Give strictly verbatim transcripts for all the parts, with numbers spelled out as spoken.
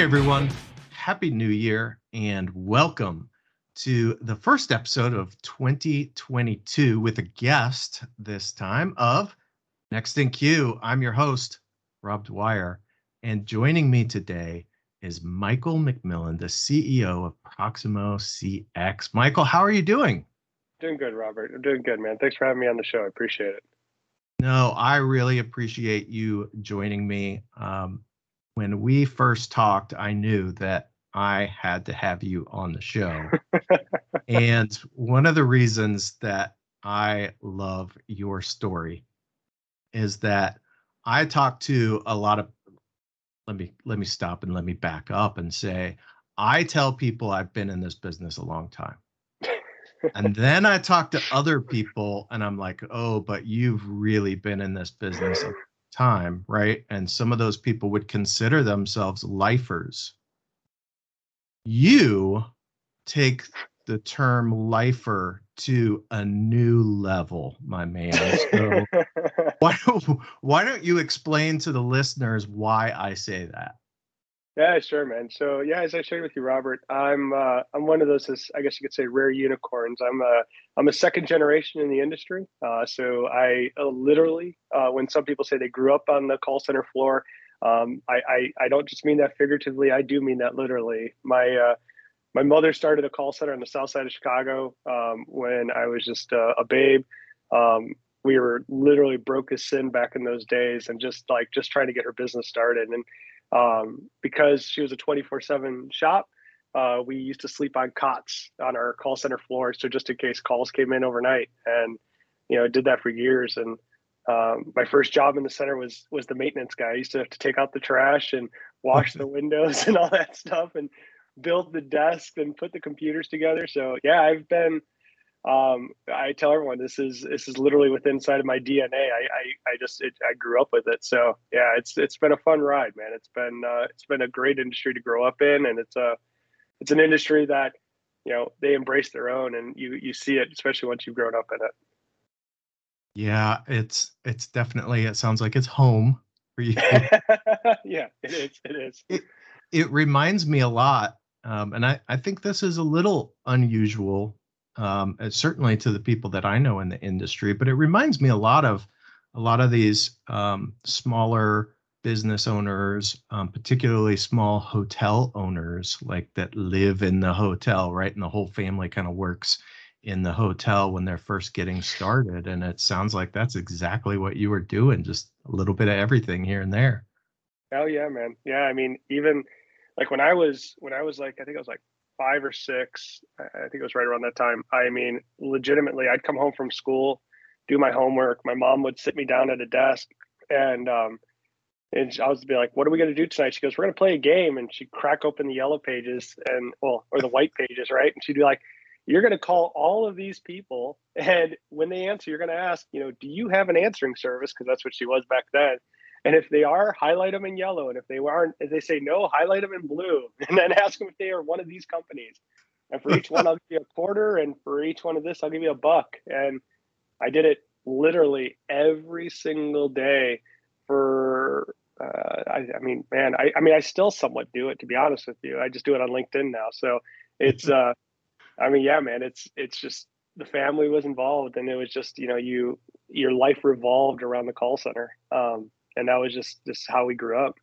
everyone. Happy New Year and welcome to the first episode of twenty twenty-two with a guest this time of Next in Queue. I'm your host, Rob Dwyer, and joining me today is Michael McMillan, the C E O of Proximo C X. Michael, how are you doing? Doing good, Robert. I'm doing good, man. Thanks for having me on the show. I appreciate it. No, I really appreciate you joining me. Um, when we first talked, I knew that I had to have you on the show. And one of the reasons that I love your story is that I talk to a lot of, let me let me stop and let me back up and say, I tell people I've been in this business a long time. And then I talk to other people and I'm like, oh, but you've really been in this business a long time, right? And some of those people would consider themselves lifers. You take the term lifer to a new level, my man. So why don't, why don't you explain to the listeners why I say that? Yeah, sure, man. So yeah, as I shared with you, Robert, I'm uh, I'm one of those, I guess you could say, rare unicorns. I'm a I'm a second generation in the industry. Uh, so I uh, literally, uh, when some people say they grew up on the call center floor, um, I, I I don't just mean that figuratively. I do mean that literally. My uh, my mother started a call center on the south side of Chicago um, when I was just uh, a babe. Um, we were literally broke as sin back in those days, and just like just trying to get her business started. And um, because she was a twenty-four seven shop, uh, we used to sleep on cots on our call center floor. So just in case calls came in overnight, and, you know, did that for years. And um, my first job in the center was, was the maintenance guy. I used to have to take out the trash and wash the windows and all that stuff and build the desk and put the computers together. So yeah, I've been, um, I tell everyone this is this is literally within inside of my D N A. I I, I just it, I grew up with it. So yeah, it's it's been a fun ride, man. It's been uh, it's been a great industry to grow up in, and it's a it's an industry that, you know, they embrace their own, and you you see it, especially once you've grown up in it. Yeah, it's it's definitely, it sounds like it's home for you. Yeah, it is. It is. It it reminds me a lot, um, and I I think this is a little unusual, um, uh, certainly to the people that I know in the industry, but it reminds me a lot of a lot of these um, smaller business owners, um, particularly small hotel owners, like that live in the hotel, right? And the whole family kind of works in the hotel when they're first getting started. And it sounds like that's exactly what you were doing, just a little bit of everything here and there. Oh yeah, man. Yeah, I mean, even like when I was when I was like I think I was like five or six. I I think it was right around that time. I mean, legitimately, I'd come home from school, do my homework. My mom would sit me down at a desk, and um, and I was be like, "What are we going to do tonight?" She goes, "We're going to play a game," and she'd crack open the yellow pages and well, or the white pages, right? And she'd be like, "You're going to call all of these people, and when they answer, you're going to ask, you know, do you have an answering service?" Because that's what she was back then. And if they are, highlight them in yellow. And if they aren't, if they say no, highlight them in blue. And then ask them if they are one of these companies. And for each one, I'll give you a quarter. And for each one of this, I'll give you a buck. And I did it literally every single day for, uh, I, I mean, man, I, I mean, I still somewhat do it, to be honest with you. I just do it on LinkedIn now. So it's, uh, I mean, yeah, man, it's, it's just the family was involved, and it was just, you know, you, your life revolved around the call center. Um, and that was just just how we grew up.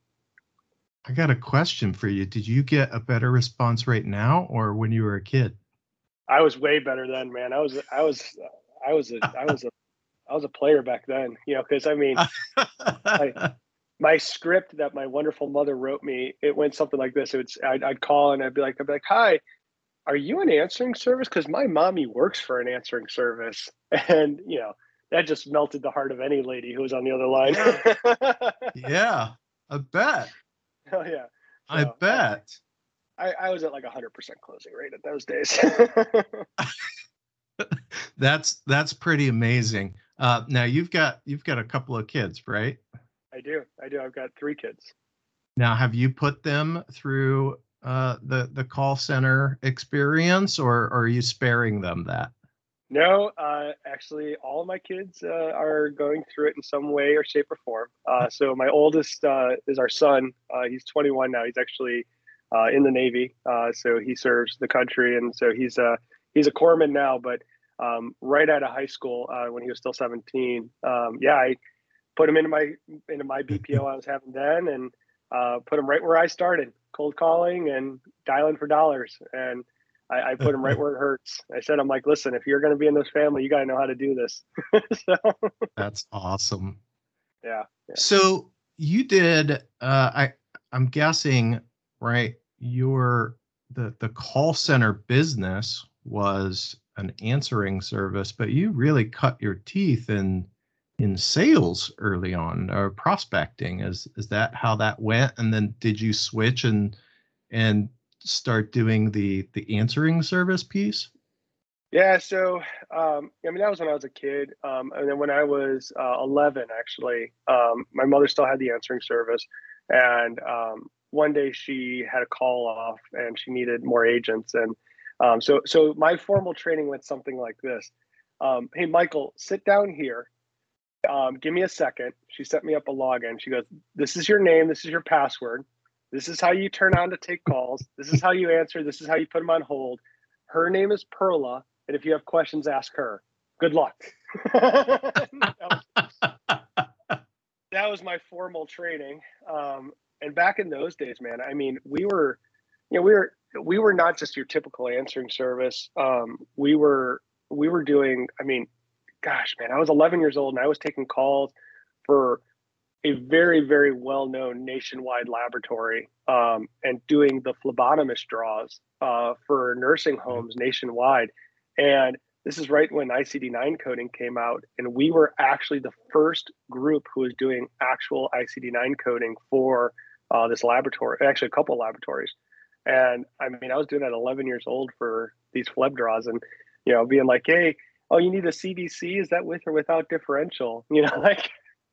I got a question for you. Did you get a better response rate now or when you were a kid? I was way better then, man. I was I was I was a I was a I was a player back then, you know, because I mean, I, my script that my wonderful mother wrote me, it went something like this. It's I'd, I'd call and I'd be like, I'd be like, "Hi, are you an answering service? Because my mommy works for an answering service," and you know, that just melted the heart of any lady who was on the other line. Yeah, yeah, I bet. Oh yeah. I So I, bet. I, I was at like a hundred percent closing rate at those days. That's that's pretty amazing. Uh, now you've got you've got a couple of kids, right? I do. I do. I've got three kids. Now, have you put them through uh, the the call center experience, or, or are you sparing them that? No, uh, actually, all of my kids uh, are going through it in some way or shape or form. Uh, so my oldest uh, is our son. Uh, he's twenty-one now. He's actually uh, in the Navy. Uh, so he serves the country, and so he's a he's a corpsman now. But um, right out of high school, uh, when he was still seventeen, um, yeah, I put him into my into my B P O I was having then, and uh, put him right where I started, cold calling and dialing for dollars. And I, I put him right where it hurts. I said, I'm like, listen, if you're going to be in this family, you got to know how to do this. So, That's awesome. yeah, yeah. So you did, uh, I, I'm guessing, right? Your, the, the call center business was an answering service, but you really cut your teeth in, in sales early on, or prospecting. Is, is that how that went? And then did you switch and, and start doing the, the answering service piece? Yeah, so um, I mean that was when I was a kid, um, and then when I was uh, eleven, actually, um, my mother still had the answering service, and um, one day she had a call off, and she needed more agents, and um, so so my formal training went something like this: um, Hey, Michael, sit down here. Um, give me a second. She set me up a login. She goes, "This is your name. This is your password. This is how you turn on to take calls. This is how you answer. This is how you put them on hold. Her name is Perla. And if you have questions, ask her. Good luck." that, was, that was my formal training. Um, and back in those days, man, I mean, we were, you know, we were, we were not just your typical answering service. Um, we were, we were doing, I mean, gosh, man, I was eleven years old and I was taking calls for a very, very well-known nationwide laboratory, um, and doing the phlebotomist draws uh, for nursing homes nationwide. And this is right when I C D nine coding came out, and we were actually the first group who was doing actual I C D nine coding for uh, this laboratory, actually a couple of laboratories. And I mean, I was doing that at eleven years old for these phleb draws, and you know, being like, "Hey, oh, you need a C D C? Is that with or without differential?" You know, like.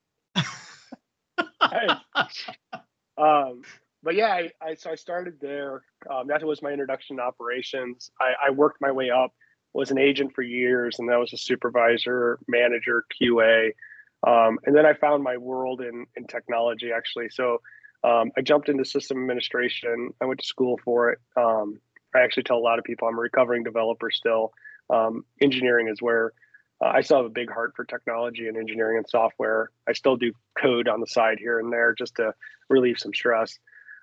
um, but yeah, I, I so I started there. Um, that was my introduction to operations. I, I worked my way up, was an agent for years, and then I was a supervisor, manager, Q A, um, and then I found my world in in technology actually. So um, I jumped into system administration. I went to school for it. Um, I actually tell a lot of people I'm a recovering developer still. Um, engineering is where uh, I still have a big heart for technology and engineering and software. I still do code on the side here and there just to relieve some stress.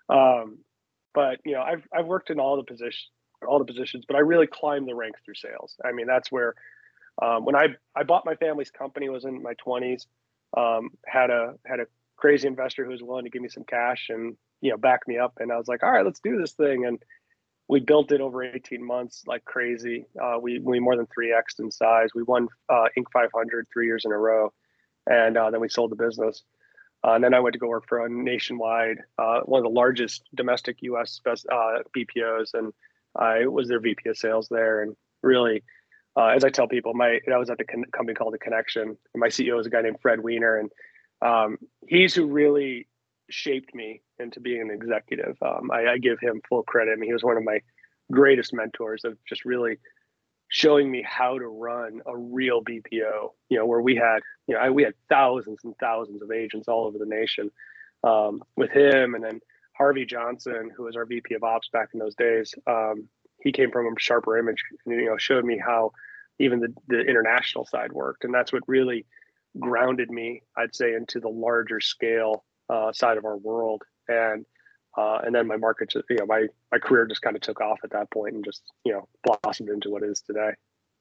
Um, but you know, I've I've worked in all the positions, all the positions, but I really climbed the ranks through sales. I mean, that's where um, when I I bought my family's company, was in my twenties. Um, had a had a crazy investor who was willing to give me some cash and you know back me up, and I was like, all right, let's do this thing. And we built it over eighteen months like crazy. Uh, we we more than three X'd in size. We won uh, Inc five hundred three years in a row, and uh, then we sold the business. Uh, and then I went to go work for a nationwide, uh, one of the largest domestic U S uh, B P Os, and I was their V P of sales there. And really, uh, as I tell people, my I was at the con- company called The Connection, and my C E O is a guy named Fred Weiner, and um, he's who really shaped me into being an executive. Um, I, I give him full credit. I mean, he was one of my greatest mentors of just really showing me how to run a real B P O, you know, where we had, you know, I, we had thousands and thousands of agents all over the nation um, with him. And then Harvey Johnson, who was our V P of ops back in those days, um, he came from a sharper image and, you know, showed me how even the, the international side worked. And that's what really grounded me, I'd say, into the larger scale uh, side of our world. And Uh, and then my market, just, you know, my my career just kind of took off at that point and just, you know, blossomed into what it is today.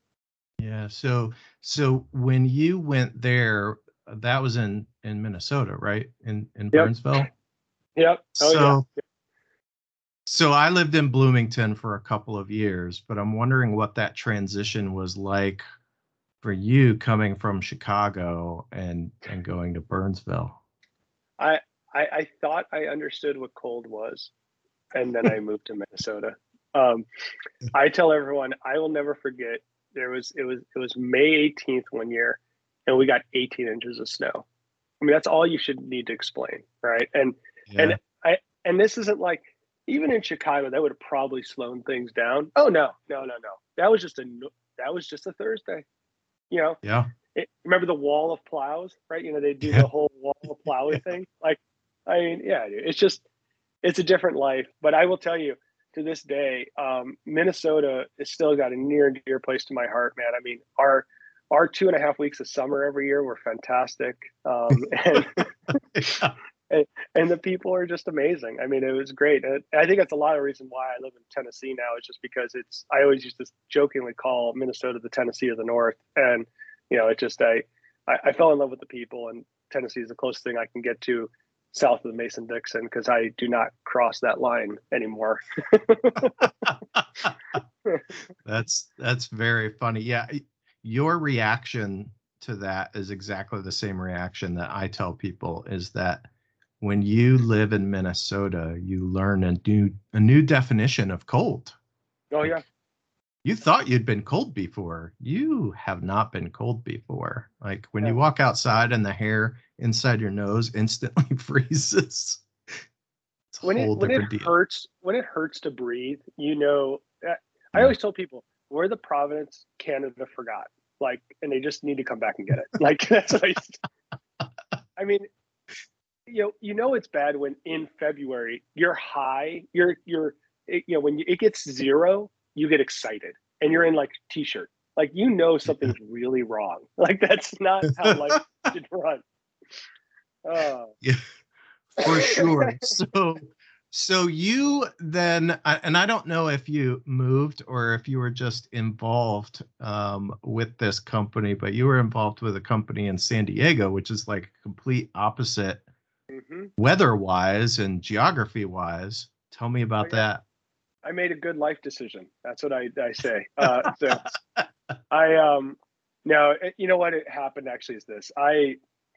Yeah. So, so when you went there, that was in in Minnesota, right? In in Yep. Burnsville. Yep. Oh So, yeah. so I lived in Bloomington for a couple of years, but I'm wondering what that transition was like for you coming from Chicago and and going to Burnsville. I, I I thought I understood what cold was, and then I moved to Minnesota. Um, I tell everyone I will never forget. There was it was it was May eighteenth one year, and we got eighteen inches of snow. I mean, that's all you should need to explain, right? And Yeah. and I and this isn't like, even in Chicago that would have probably slowed things down. Oh no, no, no, no. That was just a that was just a Thursday. You know, Yeah. it, remember the wall of plows, right? You know, they do Yeah. the whole wall of plowing Yeah. thing. Like, I mean, yeah, dude, it's just it's a different life. But I will tell you, to this day, um, Minnesota is still got a near and dear place to my heart, man. I mean, our our two and a half weeks of summer every year were fantastic, um, and, Yeah. and and the people are just amazing. I mean, it was great. And I think that's a lot of reason why I live in Tennessee now. Is just because it's. I always used to jokingly call Minnesota the Tennessee of the North, and you know, it just I I, I fell in love with the people, and Tennessee is the closest thing I can get to south of the Mason-Dixon because I do not cross that line anymore. That's that's very funny. Yeah, your reaction to that is exactly the same reaction that I tell people, is that when you live in Minnesota, you learn a new a new definition of cold. Oh Like, yeah. you thought you'd been cold before. You have not been cold before. Like when Yeah. you walk outside and the hair inside your nose instantly freezes. It's a When it whole when it different deal. hurts when it hurts to breathe, you know. I Yeah. always tell people we're the Providence Canada forgot, like, and they just need to come back and get it. Like that's what I. Used to, I mean, you know, you know it's bad when in February you're high, you're you're it, you know when you, it gets zero, you get excited and you're in like t-shirt, like you know something's really wrong. Like that's not how life should run. Oh. Yeah, for sure. So, so you then, I- and I don't know if you moved or if you were just involved um, with this company, but you were involved with a company in San Diego, which is like complete opposite Mm-hmm. weather-wise and geography-wise. Tell me Oh about yeah. that. I made a good life decision. That's what I, I say. Uh, so I um now you know what it happened actually is this. I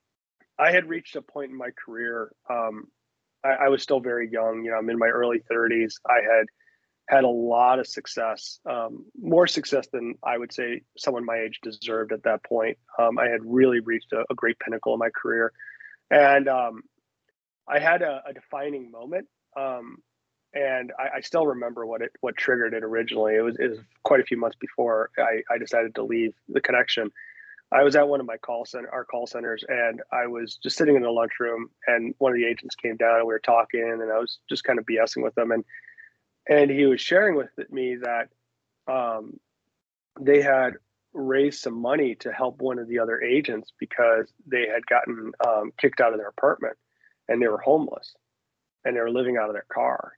I had reached a point in my career. Um, I, I was still very young. You know, I'm in my early thirties. I had had a lot of success, um, more success than I would say someone my age deserved at that point. Um, I had really reached a, a great pinnacle in my career, and um, I had a, a defining moment. Um, and I, I still remember what it what triggered it originally. It was, it was quite a few months before I, I decided to leave the connection. I was at one of my call center, our call centers, and I was just sitting in the lunchroom, and one of the agents came down, and we were talking, and I was just kind of BSing with them, and and he was sharing with me that um, they had raised some money to help one of the other agents because they had gotten um, kicked out of their apartment, and they were homeless, and they were living out of their car,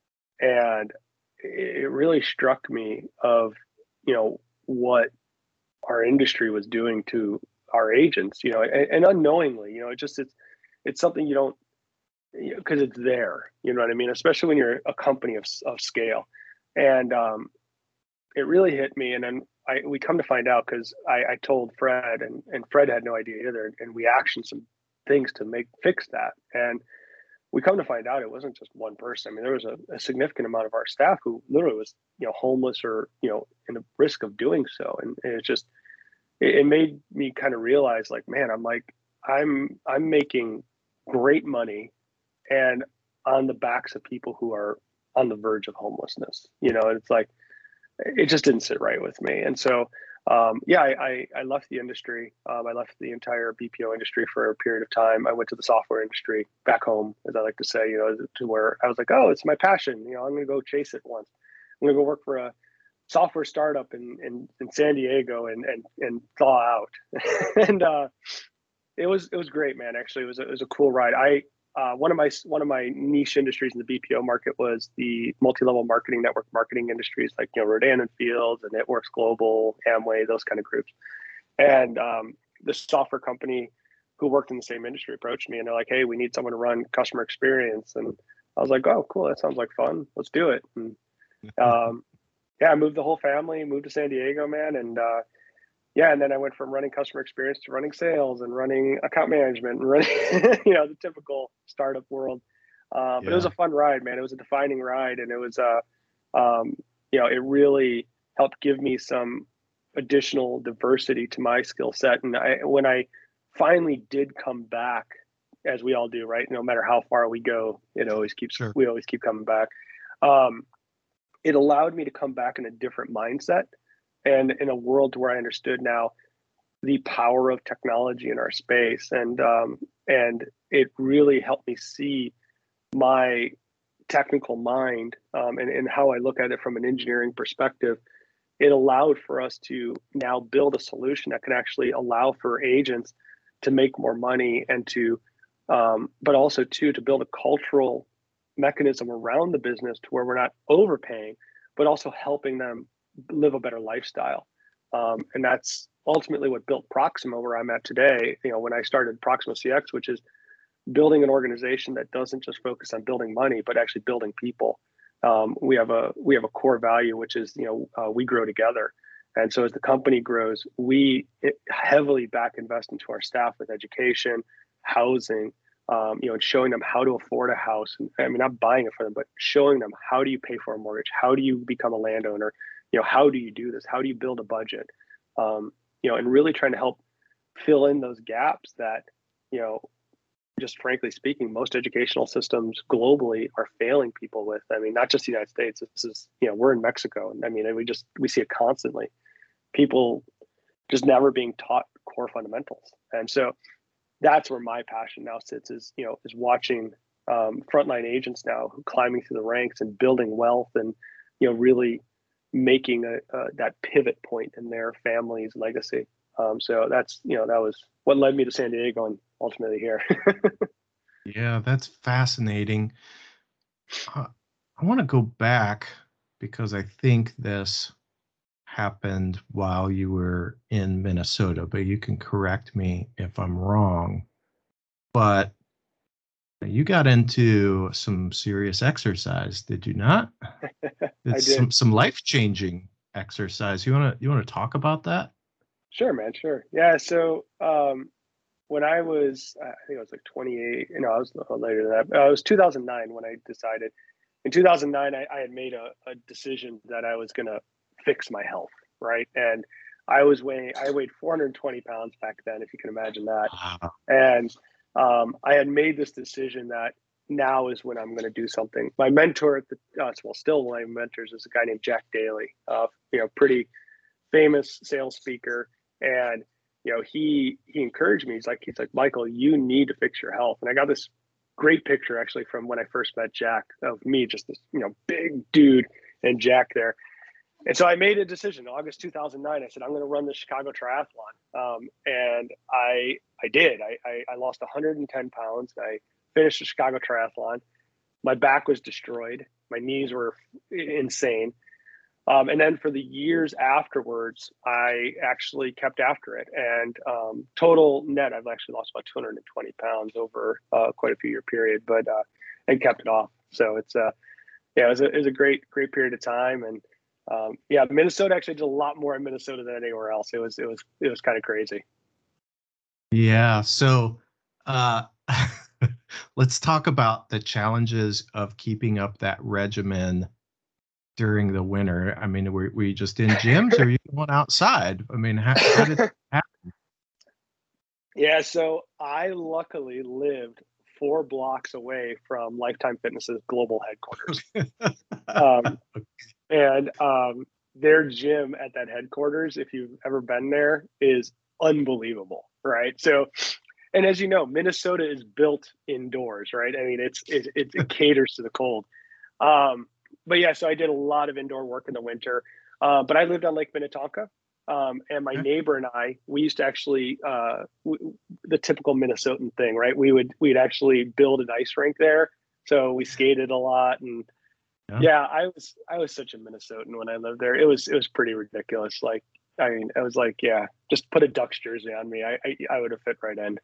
and it really struck me of you know what our industry was doing to our agents, you know, and, and unknowingly, you know, it just it's it's something you don't because you know, it's there, you know what I mean, especially when you're a company of of scale, and um, it really hit me, and then I we come to find out because I, I told Fred, and and Fred had no idea either, and we actioned some things to make fix that, and we come to find out it wasn't just one person. I mean, there was a, a significant amount of our staff who literally was, you know, homeless or, you know, in the risk of doing so. And, and it's just, it, it made me kind of realize like, man, I'm like, I'm, I'm making great money and on the backs of people who are on the verge of homelessness, you know, and it's like, it just didn't sit right with me. And so, um, yeah, I, I, I left the industry. Um, I left the entire B P O industry for a period of time. I went to the software industry back home, as I like to say, you know, to where I was like, oh, it's my passion. You know, I'm going to go chase it once. I'm going to go work for a software startup in, in, in San Diego and, and, and thaw out. and uh, it was, it was great, man. Actually, it was a, it was a cool ride. I, Uh, one of my one of my niche industries in the B P O market was the multi-level marketing, network marketing industries, like you know Rodan and Fields and Networks Global, Amway, those kind of groups. And um, this software company who worked in the same industry approached me, and they're like, "Hey, we need someone to run customer experience." And I was like, "Oh, cool, that sounds like fun. Let's do it." And um, yeah, I moved the whole family, moved to San Diego, man, and uh, yeah, and then I went from running customer experience to running sales and running account management and running, you know, the typical startup world. Uh, but it was Yeah. a fun ride, man. It was a defining ride, and it was, uh, um, you know, it really helped give me some additional diversity to my skill set. And I, when I finally did come back, as we all do, right? No matter how far we go, it always keeps, Sure. we always keep coming back. Um, it allowed me to come back in a different mindset and in a world where I understood now the power of technology in our space, and um, and it really helped me see my technical mind, um, and, and how I look at it from an engineering perspective, it allowed for us to now build a solution that can actually allow for agents to make more money and to, um, but also too, to build a cultural mechanism around the business to where we're not overpaying, but also helping them live a better lifestyle. Um, and that's ultimately what built Proximo where I'm at today. You know, when I started Proximo C X, which is building an organization that doesn't just focus on building money, but actually building people. Um, we have a we have a core value, which is, you know, uh, we grow together. And so as the company grows, we heavily back invest into our staff with education, housing, um, you know, and showing them how to afford a house. And, I mean, not buying it for them, but showing them how do you pay for a mortgage? How do you become a landowner? You know, how do you do this? How do you build a budget? Um, you know, and really trying to help fill in those gaps that, you know, just frankly speaking, most educational systems globally are failing people with. I mean, not just the United States. This is, you know, we're in Mexico. And I mean, we just, we see it constantly. People just never being taught core fundamentals. And so that's where my passion now sits is, you know, is watching um, frontline agents now climbing through the ranks and building wealth and, you know, really making a, uh, that pivot point in their family's legacy. Um, so that's, you know, that was what led me to San Diego and ultimately here. Yeah, that's fascinating. Uh, I want to go back because I think this happened while you were in Minnesota, but you can correct me if I'm wrong. But you got into some serious exercise, did you not? It's I did. some some life-changing exercise. You wanna you wanna talk about that? Sure, man. Sure. Yeah. So um, when I was, I think I was like twenty-eight. You know, I was a little later than that. Uh, it was two thousand nine when I decided. In two thousand nine, I, I had made a, a decision that I was going to fix my health, right? And I was weighing, I weighed four hundred twenty pounds back then, if you can imagine that. Wow. And um, I had made this decision that now is when I'm going to do something. My mentor at the, uh, well, still one of my mentors is a guy named Jack Daly, uh, you know, pretty famous sales speaker. And, you know, he, he encouraged me. He's like, he's like, Michael, you need to fix your health. And I got this great picture actually from when I first met Jack of me, just this, you know, big dude and Jack there. And so I made a decision, August two thousand nine. I said, I'm going to run the Chicago Triathlon. Um, and I I did. I, I, I lost one hundred ten pounds. I finished the Chicago Triathlon. My back was destroyed. My knees were insane. Um, and then for the years afterwards, I actually kept after it. And um, total net, I've actually lost about two hundred twenty pounds over uh, quite a few year period, but uh, and kept it off. So it's uh, yeah, it was, a, it was a great, great period of time. And um, yeah, Minnesota actually did a lot more in Minnesota than anywhere else. It was, it was, it was kind of crazy. Yeah. So uh, let's talk about the challenges of keeping up that regimen during the winter. I mean, were, were you just in gyms or were you going outside? I mean, how, how did that happen? Yeah. So I luckily lived four blocks away from Lifetime Fitness's global headquarters. um, and um, their gym at that headquarters, if you've ever been there, is unbelievable, right? So, and as you know, Minnesota is built indoors, right? I mean, it's it, it, it caters to the cold. Um, but yeah, so I did a lot of indoor work in the winter. Uh, but I lived on Lake Minnetonka, um, and my neighbor and I, we used to actually uh, w- the typical Minnesotan thing, right? We would we'd actually build an ice rink there, so we skated a lot and. Yeah. yeah, I was I was such a Minnesotan when I lived there. It was it was pretty ridiculous. Like, I mean, I was like, yeah, just put a Ducks jersey on me. I I, I would have fit right in.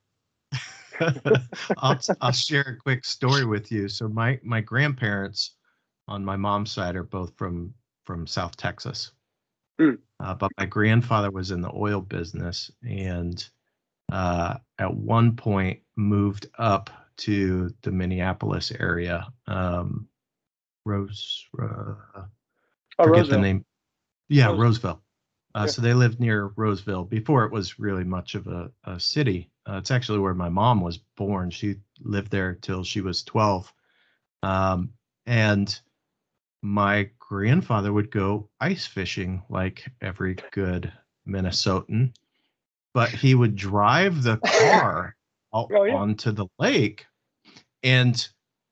I'll I'll share a quick story with you. So my my grandparents on my mom's side are both from from South Texas, mm. uh, but my grandfather was in the oil business and uh, at one point moved up to the Minneapolis area. Um, Rose, uh, oh, forget Roseville. the name. Yeah, Roseville. Roseville. Uh, yeah. So they lived near Roseville before it was really much of a, a city. Uh, it's actually where my mom was born. She lived there till she was twelve. Um, and my grandfather would go ice fishing like every good Minnesotan, but he would drive the car out oh, yeah. onto the lake. And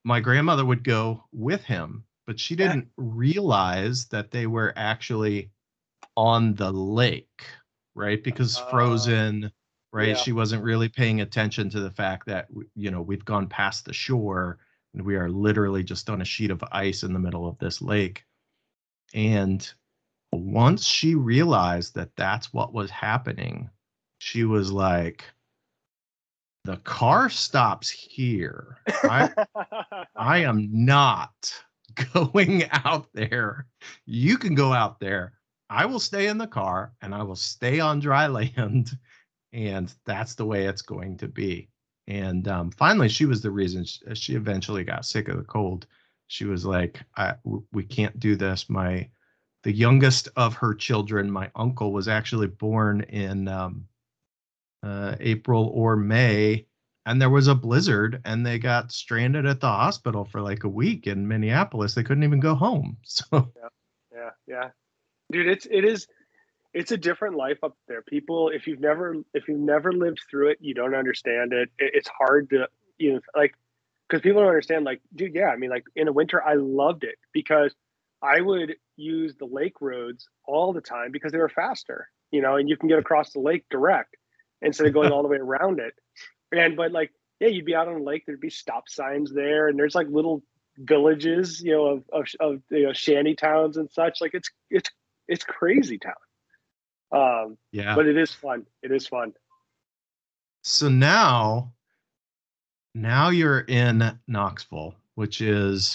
my grandmother would go with him, but she Yeah. didn't realize that they were actually on the lake, right? Because Uh, frozen, right? yeah. She wasn't really paying attention to the fact that, you know, we've gone past the shore and we are literally just on a sheet of ice in the middle of this lake. And once she realized that that's what was happening, she was like, the car stops here. I I am not going out there. You can go out there. I will stay in the car and I will stay on dry land. And that's the way it's going to be. And um, finally, she was the reason she, she eventually got sick of the cold. She was like, I, w- we can't do this. My, the youngest of her children, my uncle, was actually born in um, uh, April or May, and there was a blizzard, and they got stranded at the hospital for like a week in Minneapolis. They couldn't even go home. So Yeah. Yeah. Yeah. Dude, it's it is it's a different life up there. People, if you've never if you've never lived through it, you don't understand it. it it's hard to, you know, like, because people don't understand, like, dude, yeah, I mean, like, in the winter I loved it because I would use the lake roads all the time because they were faster, you know, and you can get across the lake direct instead of going all the way around it. And but like, yeah, you'd be out on the lake, there'd be stop signs there, and there's like little villages, you know, of of, of you know, shanty towns and such. Like, it's it's it's crazy town. Um, yeah. but it is fun. It is fun. So now, now you're in Knoxville, which is,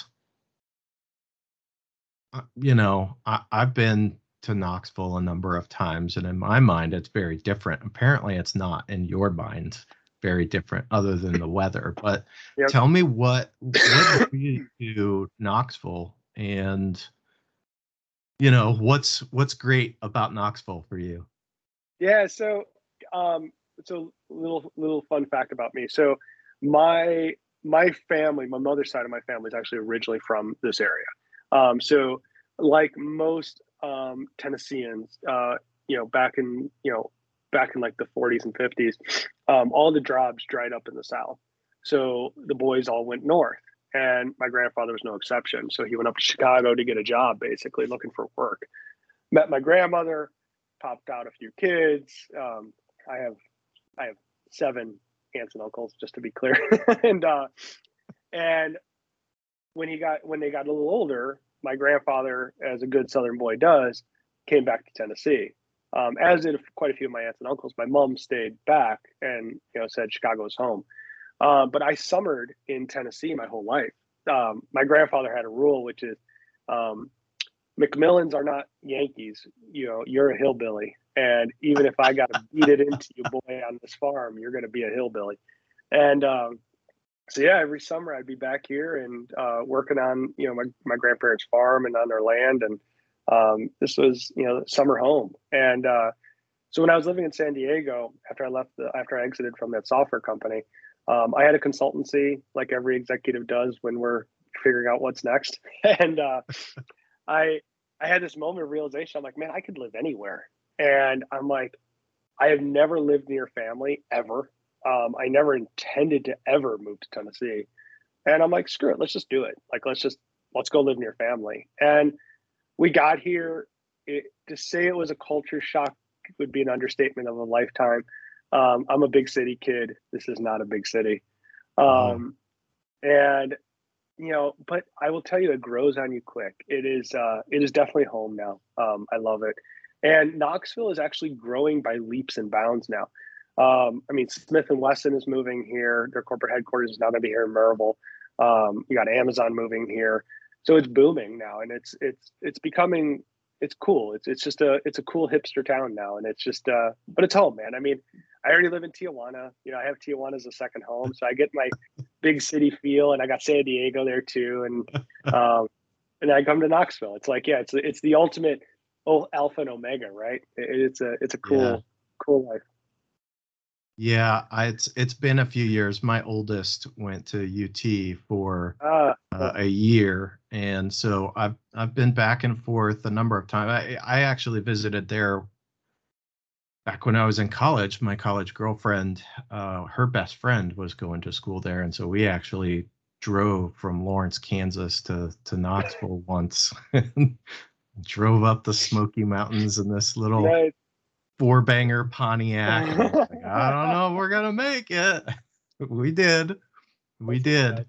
uh, you know, I, I've been to Knoxville a number of times, and in my mind, it's very different. Apparently, it's not in your mind very different, other than the weather. But Yep. tell me what what drew you to Knoxville, and you know what's what's great about Knoxville for you. Yeah. So, um, so little little fun fact about me. So, my my family, my mother's side of my family, is actually originally from this area. Um, so, like most um, Tennesseans, uh, you know, back in you know back in like the forties and fifties, um, all the jobs dried up in the South. So the boys all went north, and my grandfather was no exception. So he went up to Chicago to get a job, basically looking for work. Met my grandmother, popped out a few kids. Um, I have I have seven aunts and uncles, just to be clear. and uh, and when he got when they got a little older, my grandfather, as a good Southern boy does, came back to Tennessee. Um, as did quite a few of my aunts and uncles. My mom stayed back and, you know, said Chicago's home. Uh, but I summered in Tennessee my whole life. Um, my grandfather had a rule, which is, um, McMillans are not Yankees. You know, you're a hillbilly, and even if I got to beat it into you, boy, on this farm, you're going to be a hillbilly. And um, so, yeah, every summer I'd be back here and uh, working on, you know, my my grandparents' farm and on their land, and um, this was, you know, summer home. And uh, so when I was living in San Diego, after I left, the, after I exited from that software company, um, I had a consultancy, like every executive does when we're figuring out what's next, and uh, I I had this moment of realization. I'm like, man, I could live anywhere. And I'm like, I have never lived near family ever. Um, I never intended to ever move to Tennessee. And I'm like, screw it, let's just do it. Like, let's just let's go live near family. And we got here. It, to say it was a culture shock would be an understatement of a lifetime. Um, I'm a big city kid. This is not a big city. Oh, Um, and you know, but I will tell you, it grows on you quick. It is, uh, it is definitely home now. Um, I love it, and Knoxville is actually growing by leaps and bounds now. Um, I mean, Smith and Wesson is moving here. Their corporate headquarters is now going to be here in Maryville. Um, you got Amazon moving here, so it's booming now, and it's it's it's becoming it's cool. It's it's just a it's a cool hipster town now, and it's just uh, but it's home, man. I mean, I already live in Tijuana. You know, I have Tijuana as a second home, so I get my big city feel, and I got San Diego there too, and um, and I come to Knoxville. It's like, yeah, it's it's the ultimate oh alpha and omega, right? It, it's a it's a yeah. cool cool life. Yeah, I, it's it's been a few years. My oldest went to U T for Uh, uh, cool. a year, and so I've I've been back and forth a number of times. I I actually visited there back when I was in college. My college girlfriend, uh, her best friend was going to school there, and so we actually drove from Lawrence, Kansas to to Knoxville once. Drove up the Smoky Mountains in this little Nice. four banger Pontiac. And I was like, I don't know if we're gonna make it. We did. We did.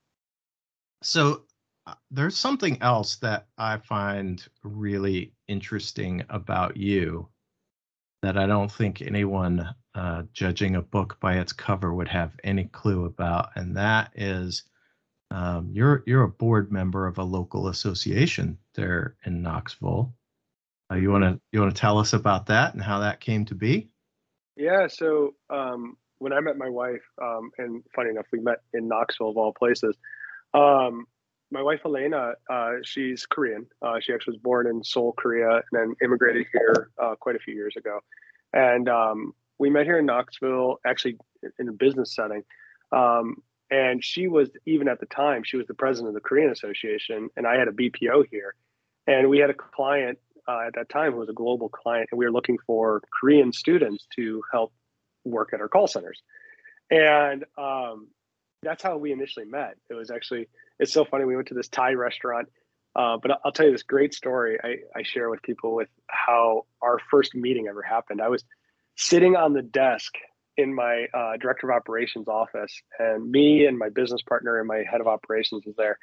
So uh, there's something else that I find really interesting about you that I don't think anyone uh, judging a book by its cover would have any clue about, and that is um, you're you're a board member of a local association there in Knoxville. Uh, you want to you want to tell us about that and how that came to be? Yeah. So um, when I met my wife, um, and funny enough, we met in Knoxville of all places. Um, my wife Elena, uh, she's Korean. Uh, she actually was born in Seoul, Korea, and then immigrated here uh, quite a few years ago. And um, we met here in Knoxville, actually in a business setting. Um, and she was, even at the time, she was the president of the Korean Association, and I had a B P O here. And we had a client uh, at that time who was a global client, and we were looking for Korean students to help work at our call centers. And um, that's how we initially met. It was actually, it's so funny. We went to this Thai restaurant, uh, but I'll tell you this great story I, I share with people with how our first meeting ever happened. I was sitting on the desk in my uh, director of operations office, and me and my business partner and my head of operations was there.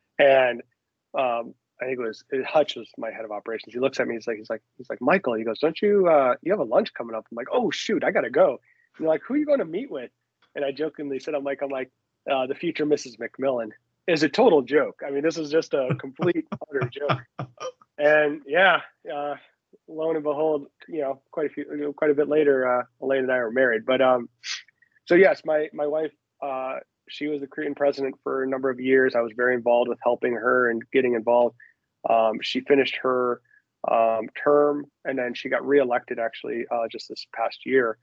And um, I think it was it, Hutch was my head of operations. He looks at me. He's like, he's like, he's like, Michael. He goes, "Don't you uh, you have a lunch coming up?" I'm like, "Oh shoot, I gotta go." And they're like, "Who are you going to meet with?" And I jokingly said, "I'm like, I'm like uh, the future Missus McMillan." Is a total joke. I mean, this is just a complete utter joke. And yeah, uh, lo and behold, you know, quite a few, quite a bit later, uh, Elaine and I were married. But um, so yes, my my wife, uh, she was the Korean president for a number of years. I was very involved with helping her and getting involved. Um, she finished her um, term, and then she got reelected actually uh, just this past year.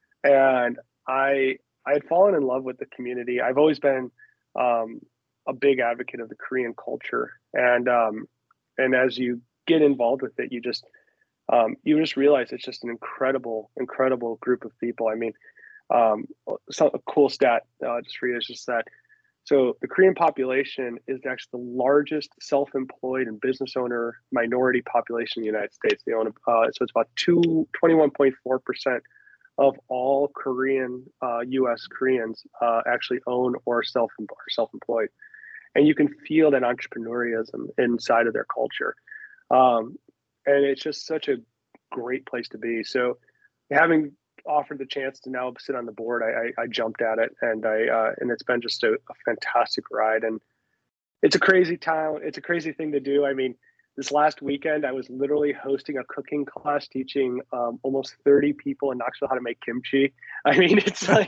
And I I had fallen in love with the community. I've always been um, a big advocate of the Korean culture, and um, and as you get involved with it, you just um, you just realize it's just an incredible, incredible group of people. I mean, um, so a cool stat uh, just for you is just that. So the Korean population is actually the largest self-employed and business owner minority population in the United States. They own, uh, so it's about two, twenty-one point four percent of all Korean, uh, U S Koreans uh, actually own or self or self-employed. And you can feel that entrepreneurialism inside of their culture. Um, and it's just such a great place to be. So having offered the chance to now sit on the board, I, I, I jumped at it, and I uh, and it's been just a, a fantastic ride. And it's a crazy town. It's a crazy thing to do. I mean, this last weekend, I was literally hosting a cooking class, teaching um, almost thirty people in Knoxville how to make kimchi. I mean, it's like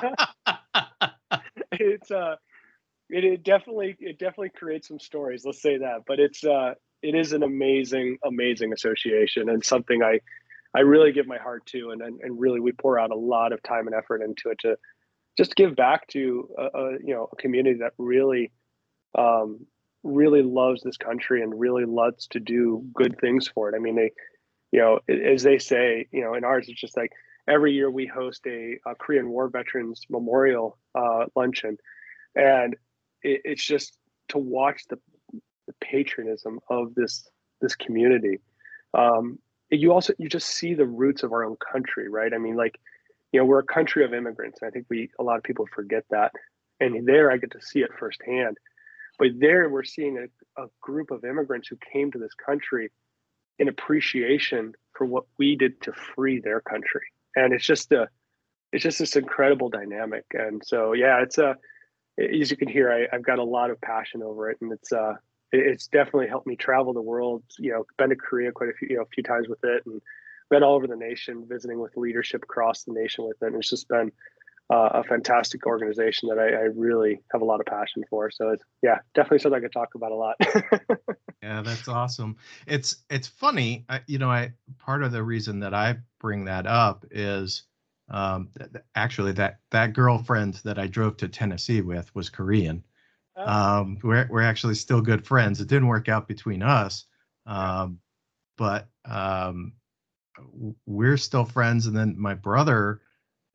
it's uh, it, it definitely it definitely creates some stories. Let's say that. But it's uh, it is an amazing, amazing association, and something I. I really give my heart to, and, and and really we pour out a lot of time and effort into it to just give back to a, a you know a community that really um, really loves this country and really loves to do good things for it. I mean, they you know as they say, you know in ours it's just like every year we host a, a Korean War Veterans Memorial uh, luncheon, and it, it's just to watch the, the patriotism of this this community. Um, you also you just see the roots of our own country, right? I mean, like, you know, we're a country of immigrants, and I think we a lot of people forget that. And there, I get to see it firsthand. But there, we're seeing a, a group of immigrants who came to this country in appreciation for what we did to free their country, and it's just a it's just this incredible dynamic. And so, yeah, it's a as you can hear, I, I've got a lot of passion over it, and it's uh it's definitely helped me travel the world. You know, been to Korea quite a few, you know, a few times with it, and been all over the nation, visiting with leadership across the nation with it. And it's just been uh, a fantastic organization that I, I really have a lot of passion for. So it's, yeah, definitely something I could talk about a lot. Yeah, that's awesome. It's it's funny, I, you know, I part of the reason that I bring that up is um, th- th- actually that that girlfriend that I drove to Tennessee with was Korean. Um, we're we're actually still good friends. It didn't work out between us, um, but um, we're still friends. And then my brother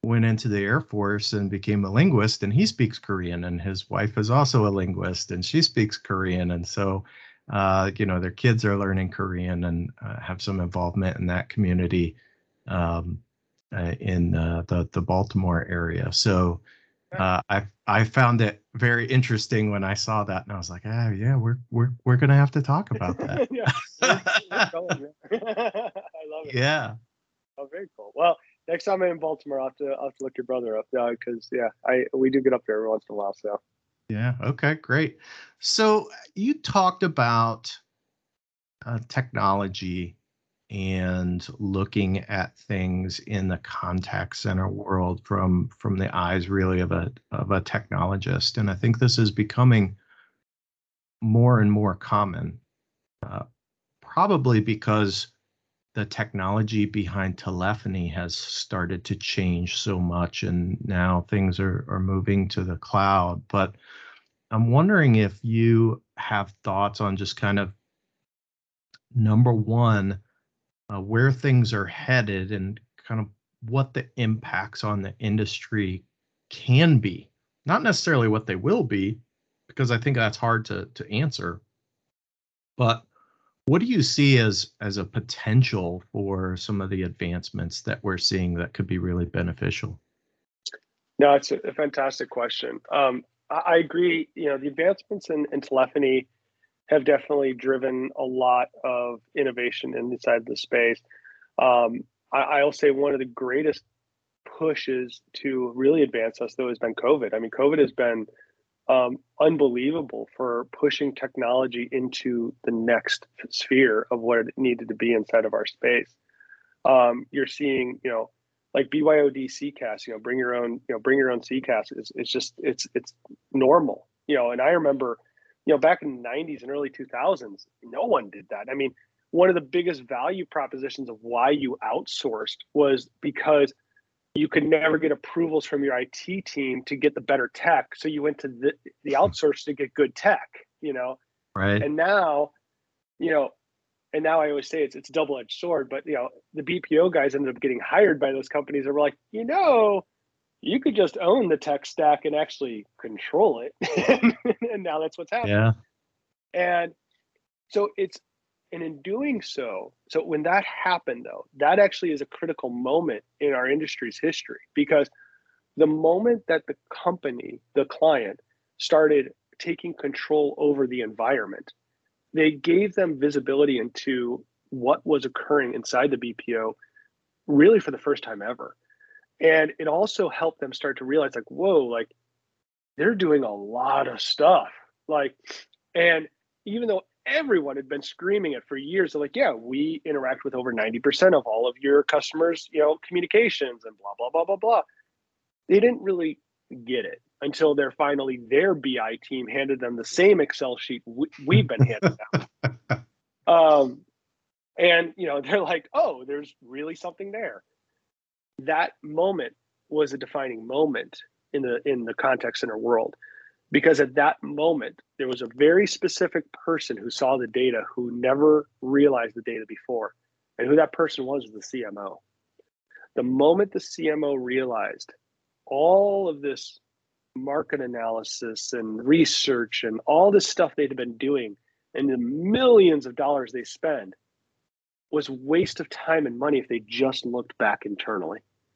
went into the Air Force and became a linguist, and he speaks Korean, and his wife is also a linguist, and she speaks Korean. And so, uh, you know, their kids are learning Korean and uh, have some involvement in that community um, uh, in uh, the the Baltimore area. So uh, I I found it very interesting when I saw that, and I was like, ah, yeah, we're we're we're gonna have to talk about that. Yeah, we're, we're going, man. I love it. Yeah. Oh, very cool. Well, next time I'm in Baltimore, I'll have to, I'll have to look your brother up because uh, yeah, I we do get up there every once in a while. So Yeah. Okay. Great. So you talked about uh, technology and looking at things in the contact center world from from the eyes really of a of a technologist, and I think this is becoming more and more common, uh, probably because the technology behind telephony has started to change so much, and now things are are moving to the cloud. But I'm wondering if you have thoughts on just kind of number one, uh, where things are headed and kind of what the impacts on the industry can be. Not necessarily what they will be, because I think that's hard to, to answer. But what do you see as as a potential for some of the advancements that we're seeing that could be really beneficial? no, it's a, a fantastic question. Um, I, I agree. You know, the advancements in, in telephony have definitely driven a lot of innovation inside the space. Um, I, I'll say one of the greatest pushes to really advance us though has been COVID. I mean, COVID has been um, unbelievable for pushing technology into the next sphere of what it needed to be inside of our space. Um, you're seeing, you know, like B Y O D C C A S, you know, bring your own, you know, bring your own C C A S is it's just it's it's normal, you know. And I remember, you know, back in the nineties and early two thousands, no one did that. I mean, one of the biggest value propositions of why you outsourced was because you could never get approvals from your I T team to get the better tech. So you went to the, the outsource to get good tech, you know. Right. And now, you know, and now I always say it's it's a double edged sword, but you know, the B P O guys ended up getting hired by those companies that were like, you know, you could just own the tech stack and actually control it. And now that's what's happening. Yeah. And so it's, and in doing so, so when that happened though, that actually is a critical moment in our industry's history because the moment that the company, the client, started taking control over the environment, they gave them visibility into what was occurring inside the B P O really for the first time ever. And it also helped them start to realize, like, whoa, like they're doing a lot of stuff. Like, and even though everyone had been screaming it for years, they're like, yeah, we interact with over ninety percent of all of your customers, you know, communications and blah, blah, blah, blah, blah. They didn't really get it until they're finally their B I team handed them the same Excel sheet we, we've been handing them. Um, and, you know, they're like, oh, there's really something there. That moment was a defining moment in the in the contact center world because at that moment there was a very specific person who saw the data who never realized the data before, and who that person was was the C M O. The moment the C M O realized all of this market analysis and research and all this stuff they'd been doing and the millions of dollars they spend was waste of time and money if they just looked back internally.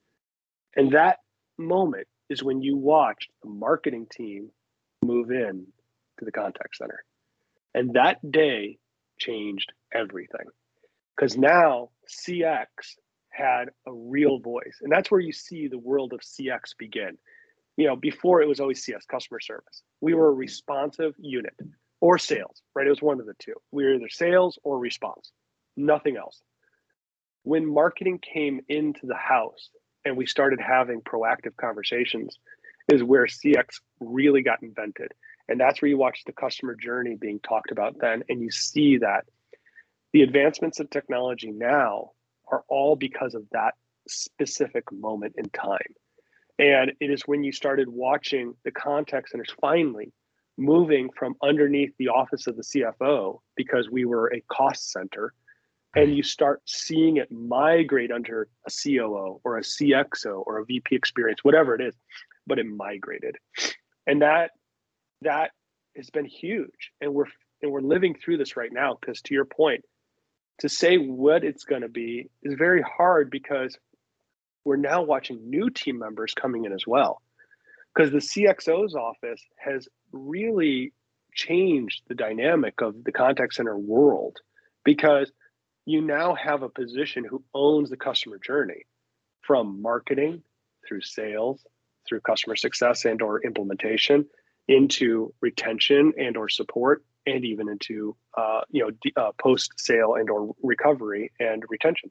And that moment is when you watched the marketing team move in to the contact center. And that day changed everything because now C X had a real voice. And that's where you see the world of C X begin. You know, before it was always C S, customer service. We were a responsive unit or sales, right? It was one of the two. We were either sales or response, nothing else. When marketing came into the house and we started having proactive conversations is where C X really got invented. And that's where you watch the customer journey being talked about then. And you see that the advancements of technology now are all because of that specific moment in time. And it is when you started watching the contact centers finally moving from underneath the office of the C F O, because we were a cost center, and Right. you start seeing it migrate under a C O O or a C X O or a V P experience, whatever it is, but it migrated. And that that has been huge. And we're and we're living through this right now, because to your point, to say what it's going to be is very hard, because we're now watching new team members coming in as well. Because the C X O's office has really changed the dynamic of the contact center world, because you now have a position who owns the customer journey, from marketing through sales, through customer success and or implementation, into retention and or support, and even into uh, you know uh, post sale and or recovery and retention,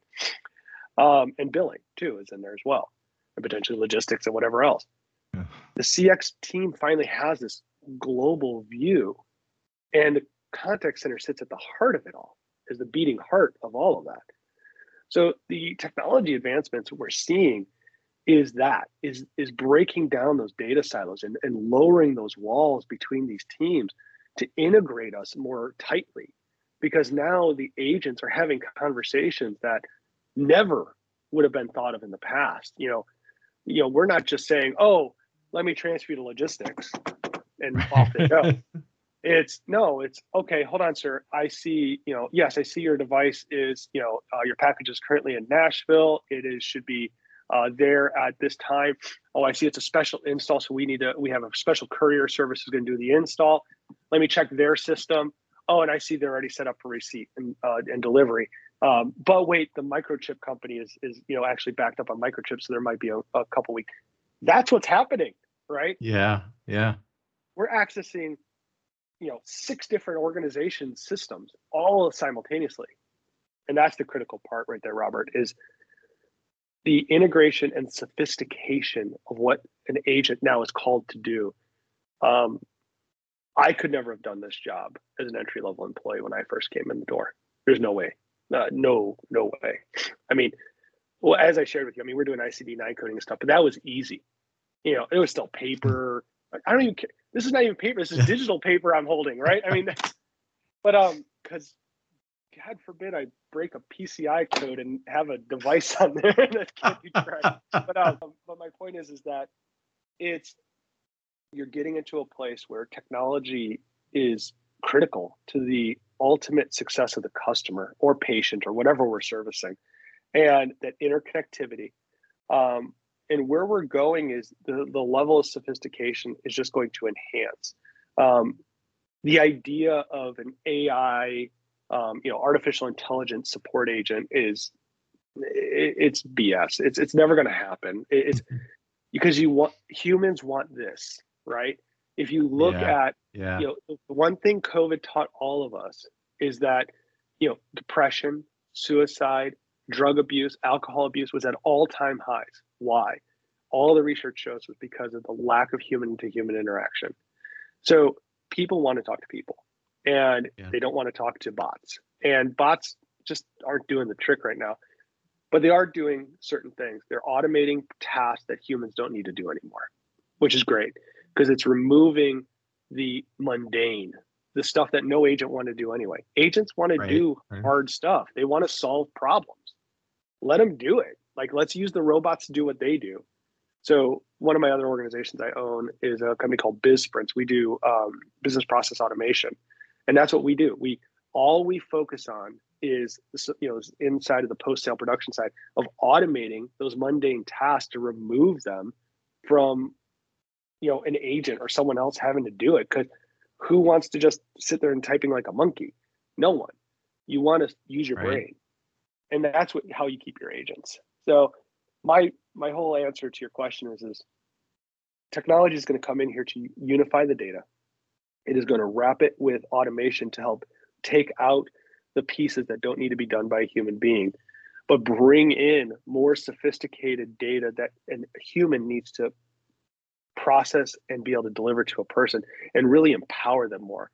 um, and billing too is in there as well, and potentially logistics and whatever else. Yeah. The C X team finally has this global view, and the contact center sits at the heart of it all, is the beating heart of all of that. So the technology advancements we're seeing is that is is breaking down those data silos, and, and lowering those walls between these teams to integrate us more tightly, because now the agents are having conversations that never would have been thought of in the past. You know, you know, we're not just saying, "Oh, let me transfer you to logistics," and off they go. It's no, it's okay. Hold on, sir. I see, you know, yes, I see your device is, you know, uh, your package is currently in Nashville. It is should be uh, there at this time. Oh, I see it's a special install. So we need to, we have a special courier service is going to do the install. Let me check their system. Oh, and I see they're already set up for receipt and, uh, and delivery. Um, but wait, the microchip company is, is, you know, actually backed up on microchips. So there might be a, a couple weeks. That's what's happening, right? Yeah. Yeah. We're accessing, you know, six different organization systems all simultaneously. And that's the critical part right there, Robert, is the integration and sophistication of what an agent now is called to do. Um, I could never have done this job as an entry level employee when I first came in the door. There's no way. Uh, no, no way. I mean, well, as I shared with you, I mean, we're doing I C D nine coding and stuff, but that was easy. You know, it was still paper. I don't even care. This is not even paper. This is digital paper I'm holding, right? I mean, but um, because God forbid I break a P C I code and have a device on there that can't be tracked. But um, but my point is, is that it's you're getting into a place where technology is critical to the ultimate success of the customer or patient or whatever we're servicing, and that interconnectivity. Um, and where we're going is the, the level of sophistication is just going to enhance. Um, the idea of an A I, um, you know, artificial intelligence support agent is it, it's B S. It's it's never going to happen. It, it's because you want humans want this, right? If you look Yeah. at, Yeah. you know, the one thing COVID taught all of us is that, you know, depression, suicide, drug abuse, alcohol abuse was at all-time highs. Why? All the research shows was because of the lack of human to human interaction. So people want to talk to people, and Yeah. they don't want to talk to bots. And bots just aren't doing the trick right now, but they are doing certain things. They're automating tasks that humans don't need to do anymore, which is great because it's removing the mundane, the stuff that no agent want to do anyway. Agents want to Right. do Right. hard stuff. They want to solve problems. Let them do it. Like, let's use the robots to do what they do. So one of my other organizations I own is a company called BizSprints. We do um, business process automation, and that's what we do. We all we focus on is, you know, inside of the post-sale production side of automating those mundane tasks to remove them from, you know, an agent or someone else having to do it. Because who wants to just sit there and typing like a monkey? No one. You want to use your Right. brain, and that's what how you keep your agents. So my my whole answer to your question is is technology is going to come in here to unify the data. It is going to wrap it with automation to help take out the pieces that don't need to be done by a human being, but bring in more sophisticated data that a human needs to process and be able to deliver to a person and really empower them more.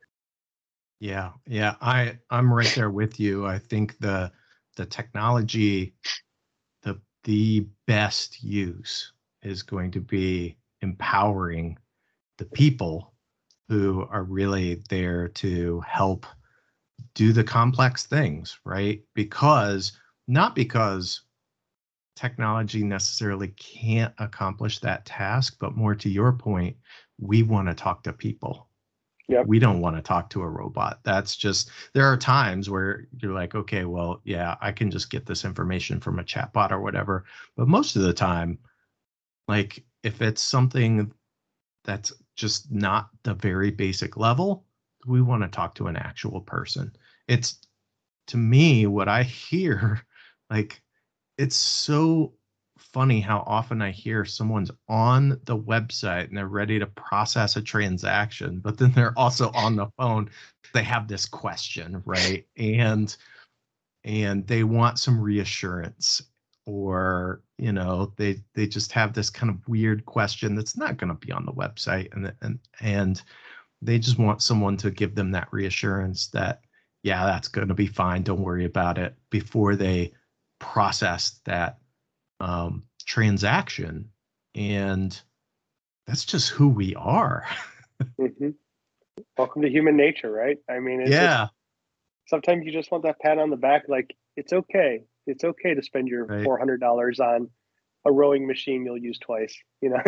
Yeah, yeah, I I'm right there with you. I think the the technology, the the best use is going to be empowering the people who are really there to help do the complex things, right? Because not because technology necessarily can't accomplish that task, but more to your point, we want to talk to people. Yep. We don't want to talk to a robot. That's just, there are times where you're like, okay, well, yeah, I can just get this information from a chatbot or whatever. But most of the time, like if it's something that's just not the very basic level, we want to talk to an actual person. It's, to me, what I hear, like, it's so funny how often I hear someone's on the website and they're ready to process a transaction, but then they're also on the phone. They have this question, right? And and they want some reassurance, or you know, they they just have this kind of weird question that's not going to be on the website, and and and they just want someone to give them that reassurance that, yeah, that's going to be fine, don't worry about it, before they process that um, transaction. And that's just who we are. Mm-hmm. Welcome to human nature, right? I mean, it's Yeah. just, sometimes you just want that pat on the back, like, it's okay. It's okay to spend your Right. four hundred dollars on a rowing machine you'll use twice, you know?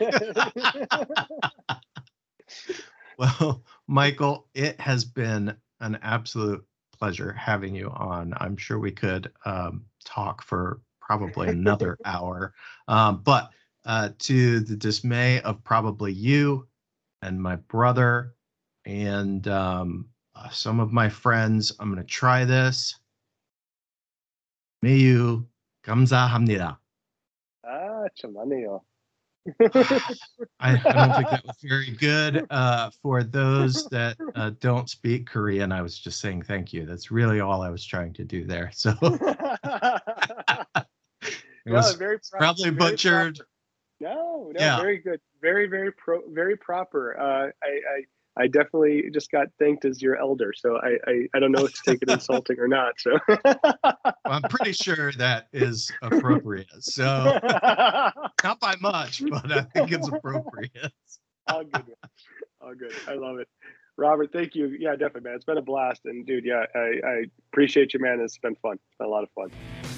Well, Michael, it has been an absolute pleasure having you on. I'm sure we could um, talk for probably another hour, um, but uh, to the dismay of probably you and my brother and um, uh, some of my friends, I'm going to try this. 매우 감사합니다. Ah, chamaneo. I, I don't think that was very good. Uh, for those that uh, don't speak Korean, I was just saying thank you. That's really all I was trying to do there. So it No, was very pro- probably very butchered. proper. No, no, Yeah. very good. Very, very pro, very proper. Uh, I, I, I definitely just got thanked as your elder, so I, I, I don't know if to take it insulting or not. So Well, I'm pretty sure that is appropriate. So not by much, but I think it's appropriate. All good, man. All good. I love it. Robert, thank you. Yeah, definitely, man. It's been a blast. And dude, yeah, I, I appreciate you, man. It's been fun. It's been a lot of fun.